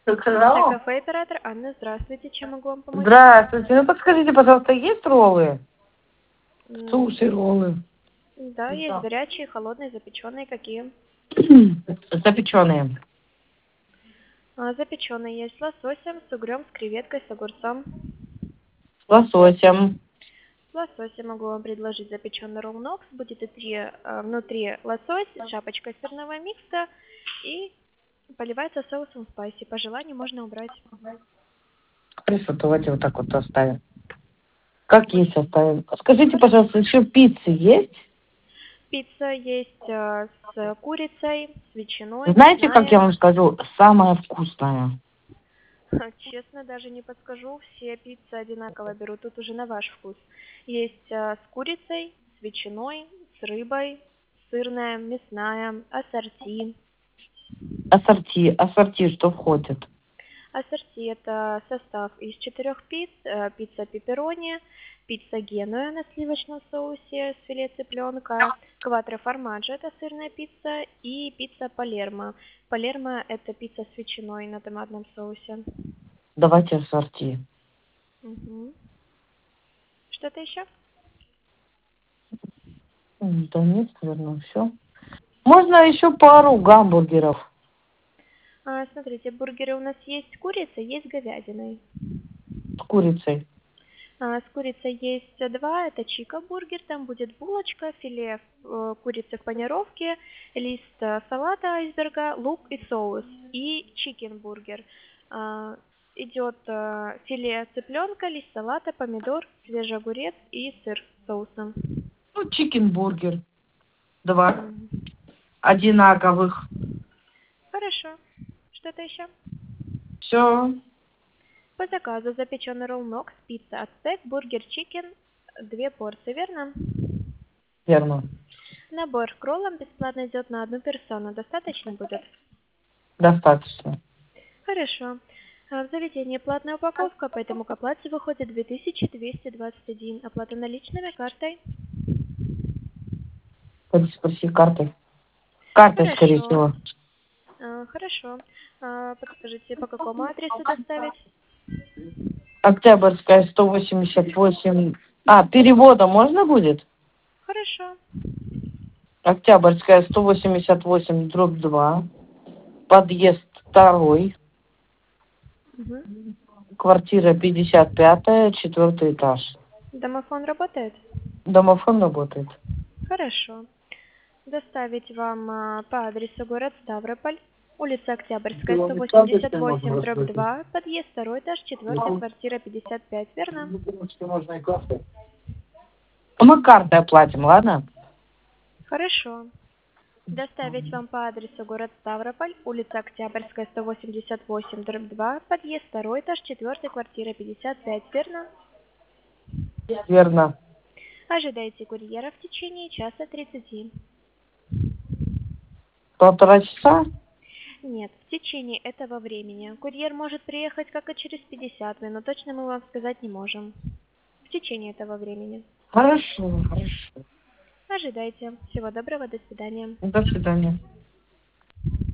Hello. Кафе оператор Анна, здравствуйте. Чем могу вам помочь? Здравствуйте. Ну подскажите, пожалуйста, есть роллы? М, Суши, роллы. Да, есть горячие, холодные, запеченные. Какие? Запеченные. Запеченные есть с лососем, с угрем, с креветкой, с огурцом. С лососем. С лососем могу вам предложить запеченный ролл Нокс. Будет внутри лосось, шапочка сырного микса и поливается соусом спайси. По желанию можно убрать. Хорошо, давайте вот так вот оставим. Как есть оставим. Скажите, пожалуйста, еще пиццы есть? Пицца есть с курицей, с ветчиной, Знаете, как я мясная. вам скажу? Самая вкусная. Честно, даже не подскажу, все пиццы одинаково берут, тут уже на ваш вкус. Есть с курицей, с ветчиной, с рыбой, сырная, мясная, ассорти. Ассорти, что входит? Ассорти – это состав из 4 пиц, пицца пепперони, пицца генуа на сливочном соусе с филе цыпленка, кватро формаджо – это сырная пицца, и пицца палермо. Палермо – это пицца с ветчиной на томатном соусе. Давайте ассорти. Мгм. Что-то еще? Да нет, наверное, все. Можно еще пару гамбургеров Смотрите, бургеры у нас есть с курицей, есть с говядиной. с курицей. С курицей есть два, это чика-бургер, там будет булочка, филе курицы в панировке, лист салата айсберга, лук и соус. И чикен-бургер. Идет филе цыпленка, лист салата, помидор, свежий огурец и сыр с соусом. Ну, чикенбургер. Два Мгм. одинаковых. Хорошо. Что-то еще? Все По заказу запеченный ролл Нокс, пицца ацтек, бургер чикен, 2 порции, верно? верно. Набор к роллам бесплатно идет на одну персону. Достаточно будет? Достаточно. Хорошо. В заведении платная упаковка, поэтому к оплате выходит 2221. Оплата наличными, картой? Спроси картой. Картой, скорее Хорошо. всего. Хорошо. Подскажите, по какому адресу доставить? Октябрьская, 188. Перевода можно будет? Хорошо. Октябрьская, 188, дробь 2. Подъезд 2. Мгм. Квартира 55, 4 этаж. Домофон работает? Домофон работает. Хорошо. Доставить вам по адресу город Ставрополь, улица Октябрьская, 188, дробь 2, подъезд 2 этаж, 4 квартира 55, верно? Мы картой оплатим, ладно? Хорошо. Доставить вам по адресу город Ставрополь, улица Октябрьская, 188, дробь 2, подъезд 2 этаж, 4 квартира 55, верно? Верно. Ожидайте курьера в течение часа 30. 1,5 часа? Нет, в течение этого времени. Курьер может приехать как и через 50 минут, точно мы вам сказать не можем. В течение этого времени. Хорошо, хорошо. Ожидайте. Всего доброго, до свидания. До свидания.